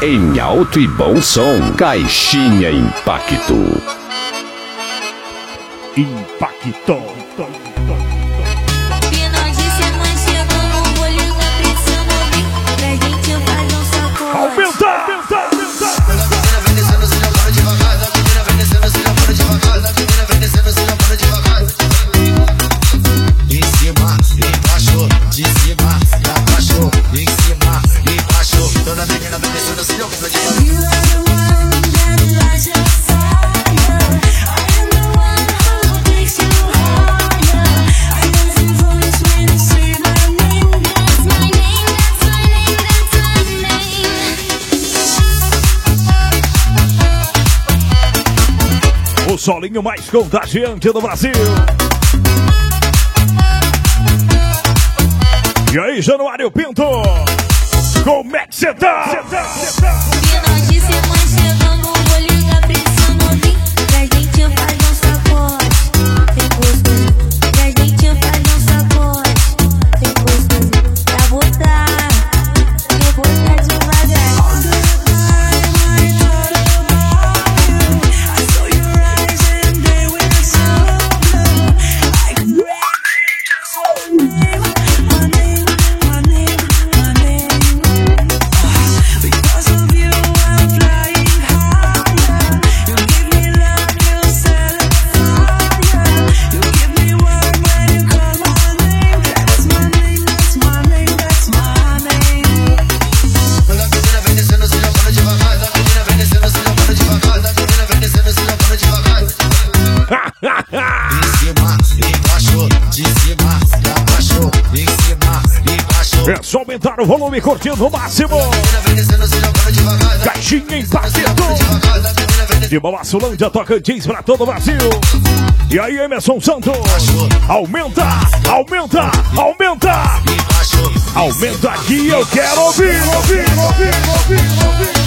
Em alto e bom som, Caixinha Impacto. Impactou. Final de semana chegando, vou ligar pra esse novinho, pra gente fazer um sacode. Aumenta! Em cima, embaixo, de cima, abaixo, em cima, embaixo. Toda menina vai descendo assim, ó, pra devagar. O solinho mais contagiante do Brasil. E aí, Januário Pinto? Como é que você tá? Final de semana chegando, vou ligar pra esse novinho, pra gente fazer um sacode. Tem gostoso, pra gente fazer um sacode. Tem gostoso, pra botar, eu vou botar devagar. É só aumentar o volume, curtindo o máximo. Caixinha Impacto. De Mamaçulândia, Tocantins pra todo o Brasil. E aí, Emerson Santos? Aumenta, aumenta, aumenta. Aumenta aqui, eu quero ouvir.